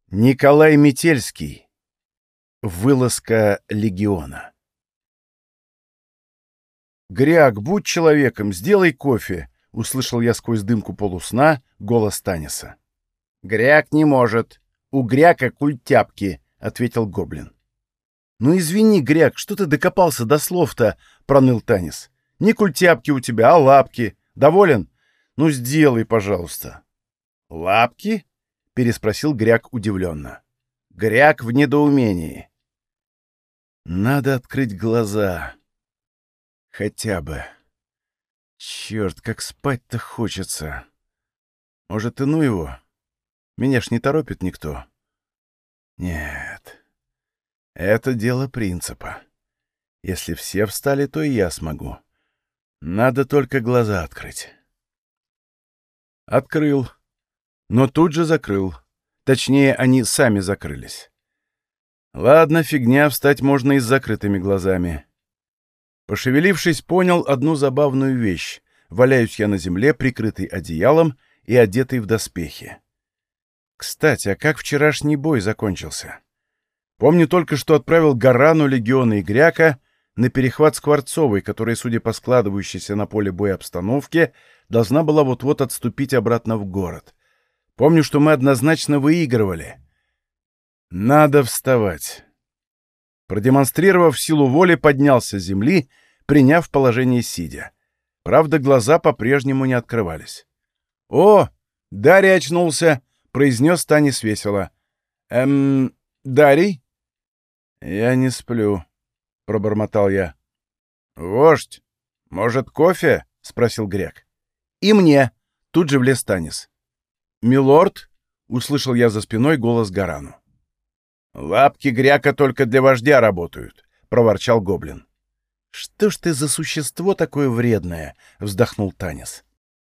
Николай Метельский. Вылазка легиона. «Гряк, будь человеком, сделай кофе!» — услышал я сквозь дымку полусна голос Таниса. «Гряк не может. У Гряка культяпки», — ответил гоблин. «Ну извини, Гряк, что ты докопался до слов-то?» — проныл Танис. «Не культяпки у тебя, а лапки. Доволен? Ну сделай, пожалуйста». «Лапки?» — переспросил Гряк удивленно. Гряк в недоумении. «Надо открыть глаза. Хотя бы. Черт, как спать-то хочется. Может, и ну его? Меня ж не торопит никто. Нет. Это дело принципа. Если все встали, то и я смогу. Надо только глаза открыть». Открыл. Но тут же закрыл. Точнее, они сами закрылись. Ладно, фигня, встать можно и с закрытыми глазами. Пошевелившись, понял одну забавную вещь. Валяюсь я на земле, прикрытый одеялом и одетый в доспехи. Кстати, а как вчерашний бой закончился? Помню только, что отправил Гарану, Легиона и Гряка на перехват Скворцовой, которая, судя по складывающейся на поле боя обстановке, должна была вот-вот отступить обратно в город. Помню, что мы однозначно выигрывали. Надо вставать. Продемонстрировав силу воли, поднялся с земли, приняв положение сидя. Правда, глаза по-прежнему не открывались. «О, Дарий очнулся!» — произнес Танис весело. Дарий?» «Я не сплю», — пробормотал я. «Вождь, может, кофе?» — спросил Гряк. «И мне!» — тут же влез Танис. «Милорд?» — услышал я за спиной голос Гарану. «Лапки Гряка только для вождя работают», — проворчал гоблин. «Что ж ты за существо такое вредное?» — вздохнул Танис.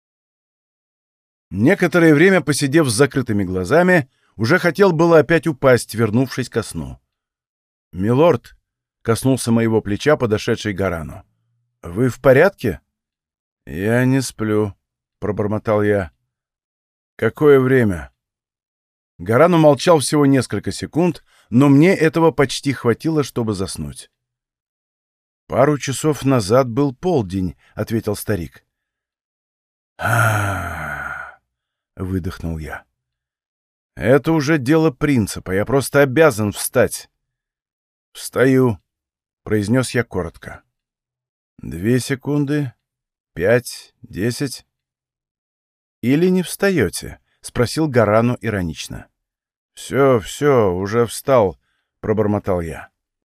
Некоторое время, посидев с закрытыми глазами, уже хотел было опять упасть, вернувшись ко сну. «Милорд», — коснулся моего плеча подошедший Гарану, — «вы в порядке?» «Я не сплю», — пробормотал я. «Какое время?» Гарану молчал всего несколько секунд, но мне этого почти хватило, чтобы заснуть. «Пару часов назад был полдень», — ответил старик. Выдохнул я. «Это уже дело принципа, я просто обязан встать». «Встаю», — произнес я коротко. 2 секунды, 5, 10. «Или не встаете?» — спросил Гарану иронично. «Все, уже встал», — пробормотал я.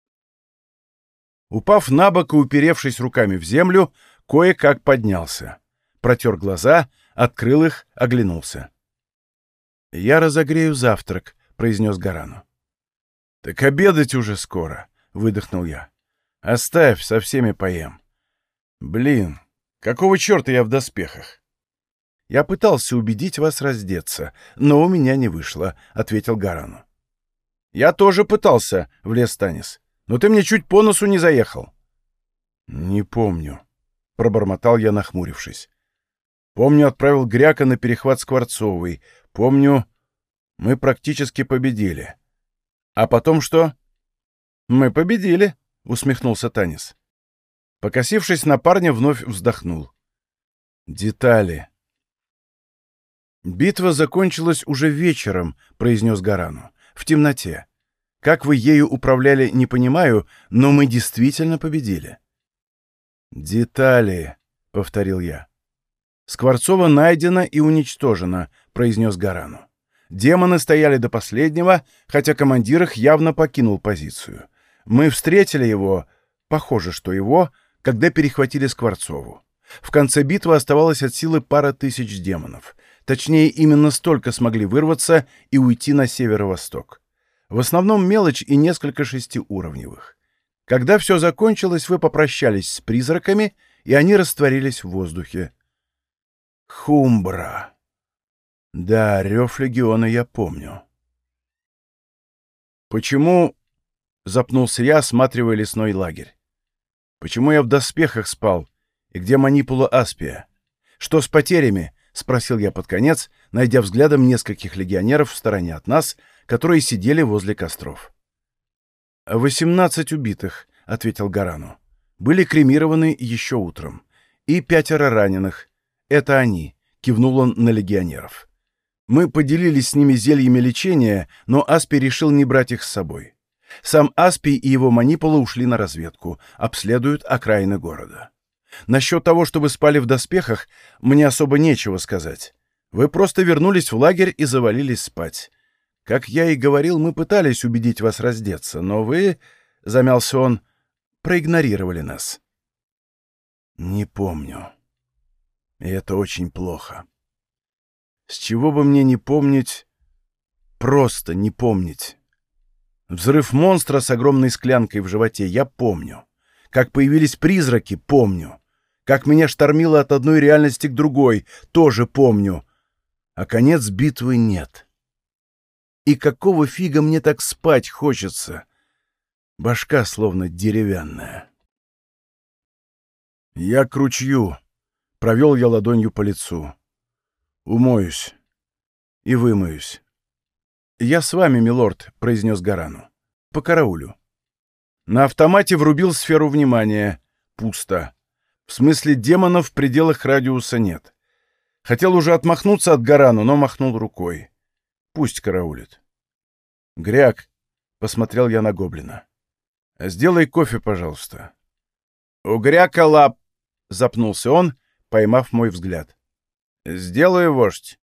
Упав на бок и уперевшись руками в землю, кое-как поднялся. Протер глаза, открыл их, оглянулся. «Я разогрею завтрак», — произнес Гарану. «Так обедать уже скоро», — выдохнул я. «Оставь, со всеми поем». «Блин, какого черта я в доспехах?» «Я пытался убедить вас раздеться, но у меня не вышло», — ответил Гарану. «Я тоже пытался», — влез Танис. «Но ты мне чуть по носу не заехал». «Не помню», — пробормотал я, нахмурившись. «Помню, отправил Гряка на перехват Скворцовой. Помню, мы практически победили. А потом что?» «Мы победили», — усмехнулся Танис. Покосившись на парня, вновь вздохнул. «Детали». «Битва закончилась уже вечером», — произнес Гарану, — «в темноте. Как вы ею управляли, не понимаю, но мы действительно победили». «Детали», — повторил я. «Скворцова найдена и уничтожена», — произнес Гарану. «Демоны стояли до последнего, хотя командир их явно покинул позицию. Мы встретили его, похоже, что его, когда перехватили Скворцову. В конце битвы оставалось от силы пара тысяч демонов. Точнее, именно столько смогли вырваться и уйти на северо-восток. В основном мелочь и несколько шестиуровневых. Когда все закончилось, вы попрощались с призраками, и они растворились в воздухе. Хумбра. Да, рев легиона я помню. «Почему...» — запнулся я, осматривая лесной лагерь. «Почему я в доспехах спал? И где манипула Аспия? Что с потерями?» — спросил я под конец, найдя взглядом нескольких легионеров в стороне от нас, которые сидели возле костров. 18 убитых, — ответил Гарану. Были кремированы еще утром. И 5 раненых. Это они, — кивнул он на легионеров. Мы поделились с ними зельями лечения, но Аспий решил не брать их с собой. Сам Аспий и его манипула ушли на разведку, обследуют окраины города. Насчет того, что вы спали в доспехах, мне особо нечего сказать. Вы просто вернулись в лагерь и завалились спать. Как я и говорил, мы пытались убедить вас раздеться, но вы, — замялся он, — проигнорировали нас. Не помню. И это очень плохо. С чего бы мне не помнить, просто не помнить. Взрыв монстра с огромной склянкой в животе я помню. Как появились призраки, помню. Как меня штормило от одной реальности к другой, тоже помню. А конец битвы нет. И какого фига мне так спать хочется? Башка словно деревянная. Я к ручью. Провел я ладонью по лицу. Умоюсь. И вымоюсь. «Я с вами, милорд», — произнес Гарану. «По караулю». На автомате врубил сферу внимания. Пусто. В смысле, демонов в пределах радиуса нет. Хотел уже отмахнуться от Гарану, но махнул рукой. Пусть караулит. «Гряг», — посмотрел я на гоблина. «Сделай кофе, пожалуйста». «У Гряка лап», — запнулся он, поймав мой взгляд. «Сделаю, вождь».